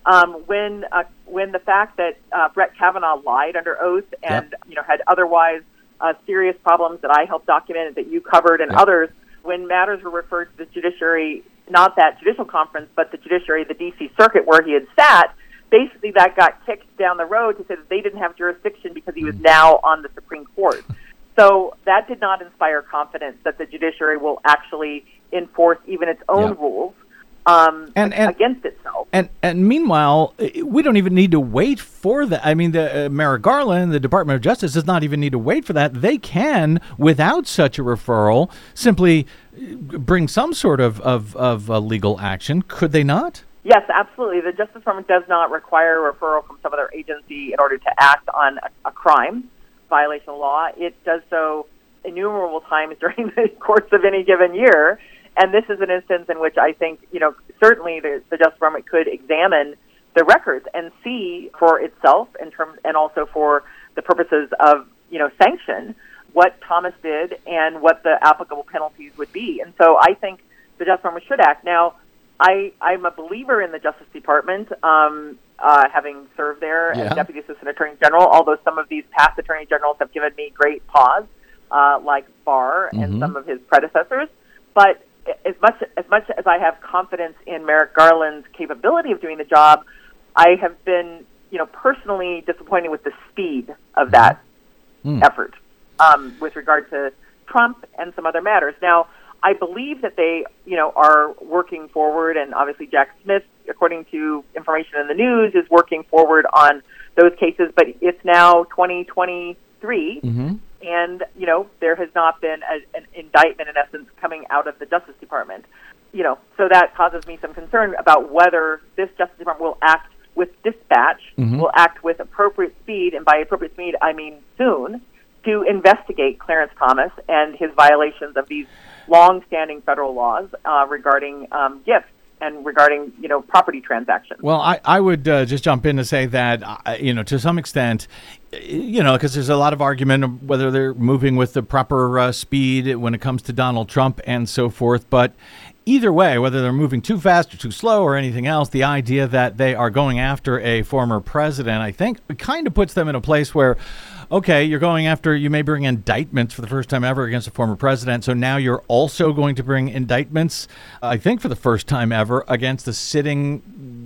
Um, when uh, when the fact that uh, Brett Kavanaugh lied under oath and Yep. you know had otherwise uh, serious problems that I helped document and that you covered and Yep. others, when matters were referred to the judiciary, not that judicial conference, but the judiciary, the D C Circuit, where he had sat, basically that got kicked down the road to say that they didn't have jurisdiction because he was now on the Supreme Court. So that did not inspire confidence that the judiciary will actually enforce even its own Yep. rules um, And- and- against itself. And and meanwhile, we don't even need to wait for that. I mean, the uh, Merrick Garland, the Department of Justice, does not even need to wait for that. They can, without such a referral, simply bring some sort of of, of uh, legal action. Could they not? Yes, absolutely. The Justice Department does not require a referral from some other agency in order to act on a, a crime violation of law. It does so innumerable times during the course of any given year. And this is an instance in which I think, you know, certainly the, the Justice Department could examine the records and see for itself in terms, and also for the purposes of, you know, sanction, what Thomas did and what the applicable penalties would be. And so I think the Justice Department should act. Now, I, I'm a believer in the Justice Department, um, uh, having served there Yeah. as Deputy Assistant Attorney General, although some of these past Attorney Generals have given me great pause, uh, like Barr and Mhm. some of his predecessors. But as much as much as I have confidence in Merrick Garland's capability of doing the job, I have been, you know, personally disappointed with the speed of that Mm. effort um, with regard to Trump and some other matters. Now, I believe that they, you know, are working forward, and obviously Jack Smith, according to information in the news, is working forward on those cases. But it's now twenty twenty-three. Mm-hmm. And, you know, there has not been a, an indictment, in essence, coming out of the Justice Department. You know, so that causes me some concern about whether this Justice Department will act with dispatch, Mhm. will act with appropriate speed, and by appropriate speed, I mean soon, to investigate Clarence Thomas and his violations of these long-standing federal laws uh, regarding um, gifts and regarding, you know, property transactions. Well, I, I would uh, just jump in to say that, uh, you know, to some extent, you know, because there's a lot of argument of whether they're moving with the proper uh, speed when it comes to Donald Trump and so forth. But either way, whether they're moving too fast or too slow or anything else, the idea that they are going after a former president, I think, kind of puts them in a place where, okay, you're going after, you may bring indictments for the first time ever against a former president. So now you're also going to bring indictments, I think for the first time ever, against the sitting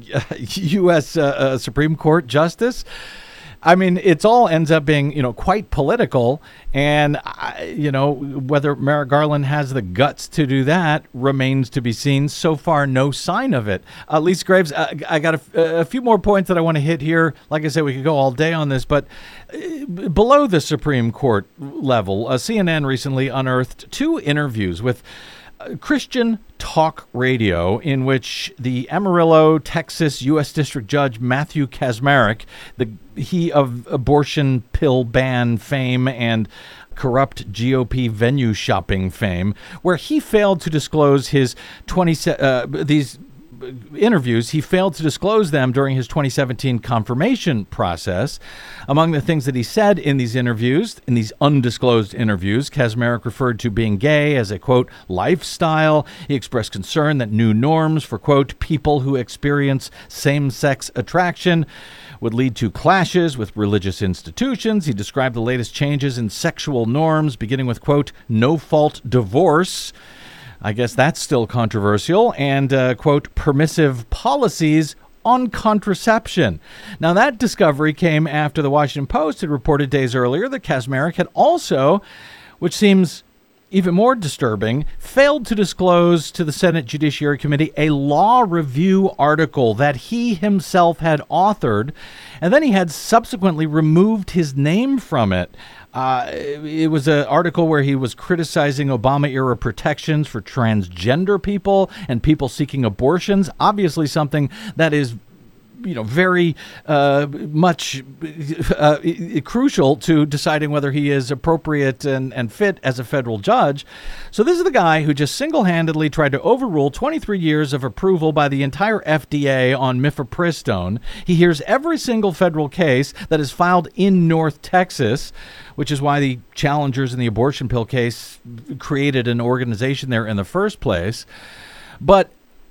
U S Uh, uh, Supreme Court justice. I mean, it's all ends up being, you know, quite political. And, I, you know, whether Merrick Garland has the guts to do that remains to be seen. So far, no sign of it. Uh, Lisa Graves, uh, I got a, a few more points that I want to hit here. Like I said, we could go all day on this. But uh, below the Supreme Court level, uh, C N N recently unearthed two interviews with Christian Talk Radio, in which the Amarillo, Texas U S District Judge Matthew Kacsmaryk, the he of abortion pill ban fame and corrupt G O P venue shopping fame, where he failed to disclose his twenty uh, these interviews. He failed to disclose them during his twenty seventeen confirmation process. Among the things that he said in these interviews, in these undisclosed interviews, Kacsmaryk referred to being gay as a, quote, lifestyle. He expressed concern that new norms for, quote, people who experience same-sex attraction would lead to clashes with religious institutions. He described the latest changes in sexual norms, beginning with, quote, no-fault divorce. I guess that's still controversial. And, uh, quote, permissive policies on contraception. Now, that discovery came after the Washington Post had reported days earlier that Kacsmaryk had also, which seems even more disturbing, failed to disclose to the Senate Judiciary Committee a law review article that he himself had authored, and then he had subsequently removed his name from it. Uh, it was an article where he was criticizing Obama-era protections for transgender people and people seeking abortions, obviously something that is, you know, very uh, much uh, crucial to deciding whether he is appropriate and, and fit as a federal judge. So this is the guy who just single-handedly tried to overrule twenty-three years of approval by the entire F D A on mifepristone. He hears every single federal case that is filed in North Texas, which is why the challengers in the abortion pill case created an organization there in the first place. But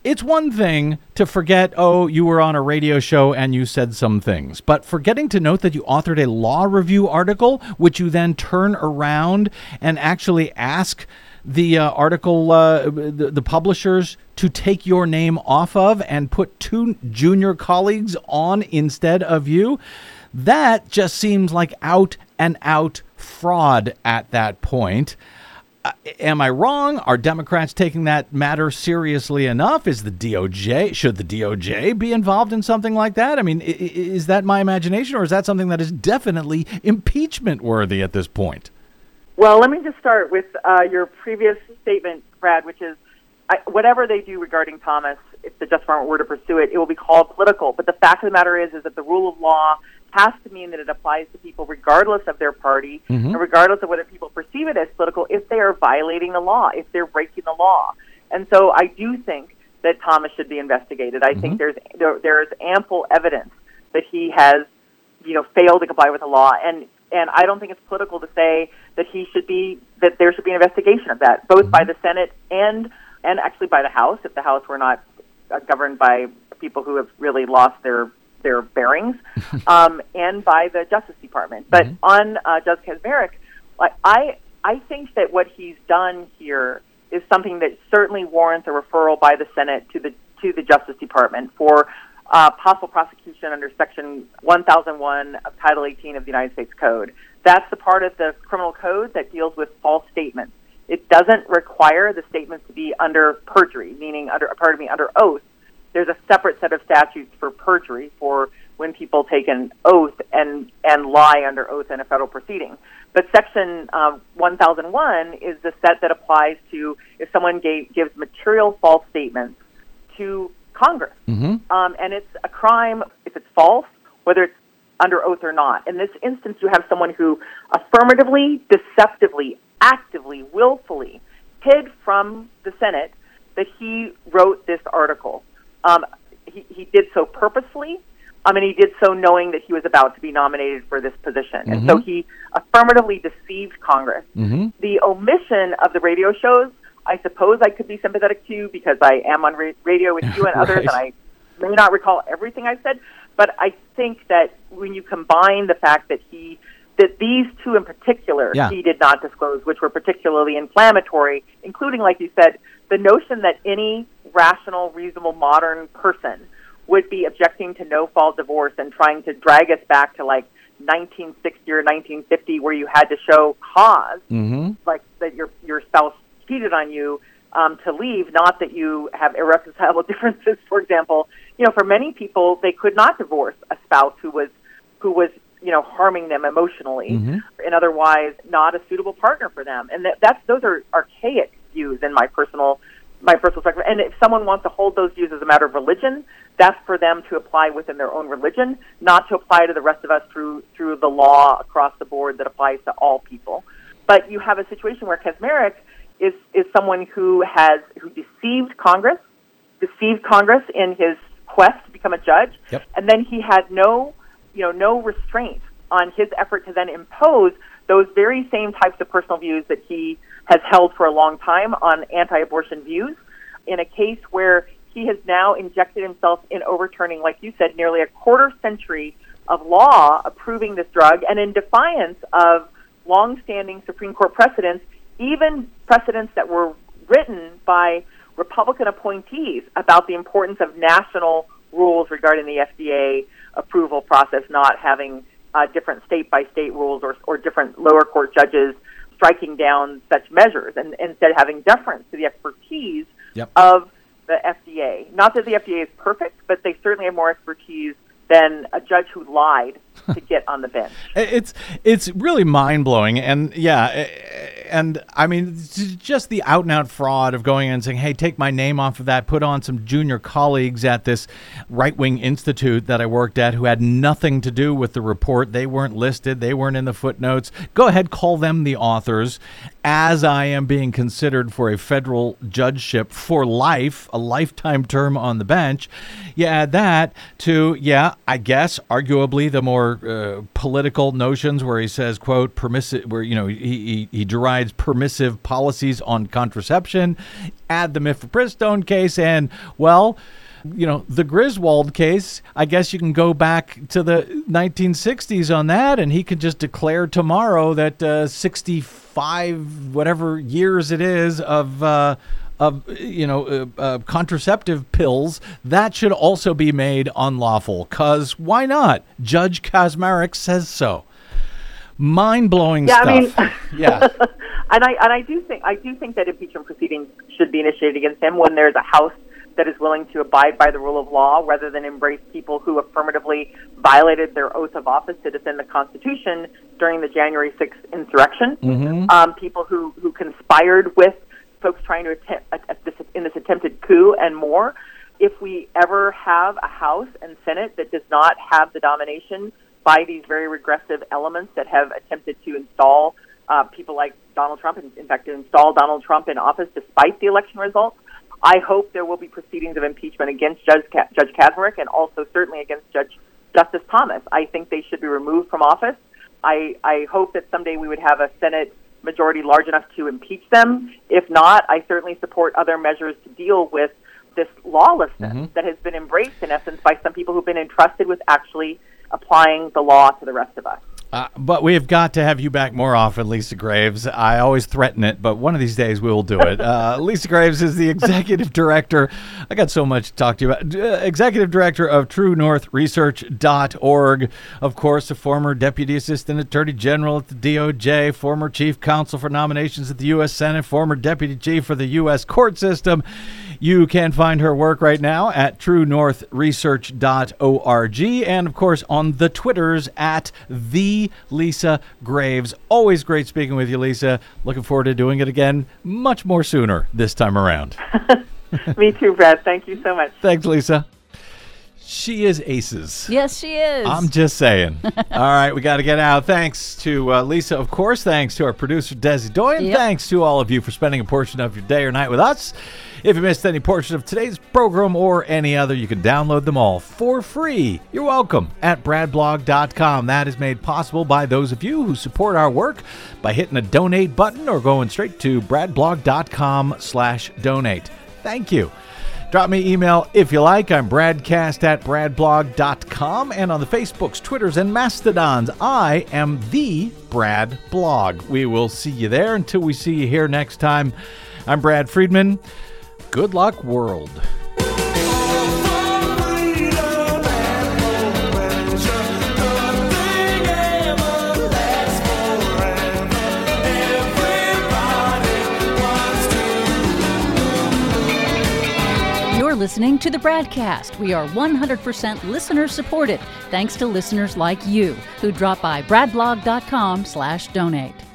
It's one thing to forget, oh, you were on a radio show and you said some things, but forgetting to note that you authored a law review article, which you then turn around and actually ask the uh, article, uh, the, the publishers to take your name off of and put two junior colleagues on instead of you, that just seems like out and out fraud at that point. Uh, am I wrong? Are Democrats taking that matter seriously enough? Is the D O J, should the D O J be involved in something like that? I mean, i- is that my imagination, or is that something that is definitely impeachment worthy at this point? Well, let me just start with uh, your previous statement, Brad, which is I, whatever they do regarding Thomas, if the Justice Department were to pursue it, it will be called political. But the fact of the matter is, is that the rule of law has to mean that it applies to people regardless of their party, mm-hmm. and regardless of whether people perceive it as political, if they are violating the law, if they're breaking the law. And so I do think that Thomas should be investigated. I mm-hmm. think there's there, there's ample evidence that he has, you know, failed to comply with the law, and and I don't think it's political to say that he should be that there should be an investigation of that, both mm-hmm. by the Senate and and actually by the House, if the House were not uh, governed by people who have really lost their their bearings, um, and by the Justice Department. But mm-hmm. on uh, Judge Kacsmaryk, I I think that what he's done here is something that certainly warrants a referral by the Senate to the to the Justice Department for uh, possible prosecution under Section one thousand one of Title eighteen of the United States Code. That's the part of the criminal code that deals with false statements. It doesn't require the statements to be under perjury, meaning under pardon me under oath. There's a separate set of statutes for perjury for when people take an oath and, and lie under oath in a federal proceeding. But Section uh, one thousand one is the set that applies to if someone gave, gives material false statements to Congress. Mm-hmm. Um, and it's a crime if it's false, whether it's under oath or not. In this instance, you have someone who affirmatively, deceptively, actively, willfully hid from the Senate that he wrote this article. Um, he, he did so purposely, I mean, he did so knowing that he was about to be nominated for this position. Mm-hmm. And so he affirmatively deceived Congress. Mm-hmm. The omission of the radio shows, I suppose I could be sympathetic to because I am on ra- radio with you and others, right. and I may not recall everything I said. But I think that when you combine the fact that he, that these two in particular, yeah. he did not disclose, which were particularly inflammatory, including, like you said, the notion that any rational, reasonable, modern person would be objecting to no-fault divorce and trying to drag us back to like nineteen sixty or nineteen fifty, where you had to show cause, mm-hmm. like that your your spouse cheated on you um, to leave, not that you have irreconcilable differences. For example, you know, for many people, they could not divorce a spouse who was who was you know harming them emotionally, mm-hmm. and otherwise not a suitable partner for them. And that, that's those are archaic views in my personal my personal perspective. And if someone wants to hold those views as a matter of religion, that's for them to apply within their own religion, not to apply to the rest of us through through the law across the board that applies to all people. But you have a situation where Kacsmaryk is is someone who has who deceived Congress, deceived Congress in his quest to become a judge, yep. and then he had no you know no restraint on his effort to then impose those very same types of personal views that he has held for a long time on anti-abortion views in a case where he has now injected himself in overturning, like you said, nearly a quarter century of law approving this drug, and in defiance of long-standing Supreme Court precedents, even precedents that were written by Republican appointees about the importance of national rules regarding the F D A approval process, not having uh, different state-by-state rules or, or different lower court judges striking down such measures, and, and instead having deference to the expertise yep. of the F D A. Not that the F D A is perfect, but they certainly have more expertise than a judge who lied to get on the bench. It's it's really mind-blowing, and yeah, and I mean, just the out-and-out fraud of going in and saying, hey, take my name off of that, put on some junior colleagues at this right-wing institute that I worked at who had nothing to do with the report. They weren't listed. They weren't in the footnotes. Go ahead, call them the authors. As I am being considered for a federal judgeship for life, a lifetime term on the bench, you add that to, yeah, I guess, arguably the more more uh, political notions where he says, quote, permissive, where, you know, he, he, he derides permissive policies on contraception, add the mifepristone case, and, well, you know, the Griswold case, I guess you can go back to the nineteen sixties on that, and he could just declare tomorrow that uh, sixty-five, whatever years it is, of, uh, of you know, uh, uh, contraceptive pills, that should also be made unlawful. Because why not? Judge Kaczmarek says so. Mind-blowing yeah, stuff. I mean, yeah. and I and I do think I do think that impeachment proceedings should be initiated against him when there's a House that is willing to abide by the rule of law rather than embrace people who affirmatively violated their oath of office to defend the Constitution during the January sixth insurrection. Mm-hmm. Um, people who, who conspired with folks trying to attempt at, at this, in this attempted coup and more. If we ever have a House and Senate that does not have the domination by these very regressive elements that have attempted to install uh, people like Donald Trump, in, in fact, to install Donald Trump in office despite the election results, I hope there will be proceedings of impeachment against Judge Ka- Judge Kaczmarek and also certainly against Judge Justice Thomas. I think they should be removed from office. I, I hope that someday we would have a Senate majority large enough to impeach them. If not, I certainly support other measures to deal with this lawlessness mm-hmm. that has been embraced, in essence, by some people who've been entrusted with actually applying the law to the rest of us. Uh, but we have got to have you back more often, Lisa Graves. I always threaten it, but one of these days we will do it. Uh, Lisa Graves is the executive director. I got so much to talk to you about. Uh, executive director of True North Research dot org. Of course, a former deputy assistant attorney general at the D O J, former chief counsel for nominations at the U S Senate, former deputy chief for the U S court system. You can find her work right now at True North Research dot org and, of course, on the Twitters at the Lisa Graves. Always great speaking with you, Lisa. Looking forward to doing it again much more sooner this time around. Me too, Brad. Thank you so much. Thanks, Lisa. She is aces. Yes, she is. I'm just saying. All right, we got to get out. Thanks to uh, Lisa, of course. Thanks to our producer, Desi Doyen. Yep. Thanks to all of you for spending a portion of your day or night with us. If you missed any portion of today's program or any other, you can download them all for free. You're welcome at brad blog dot com. That is made possible by those of you who support our work by hitting a donate button or going straight to brad blog dot com slash donate. Thank you. Drop me an email if you like. I'm bradcast at brad blog dot com. And on the Facebooks, Twitters, and Mastodons, I am the Brad Blog. We will see you there. Until we see you here next time, I'm Brad Friedman. Good luck, world. You're listening to the Bradcast. We are one hundred percent listener supported, thanks to listeners like you who drop by brad blog dot com slash donate.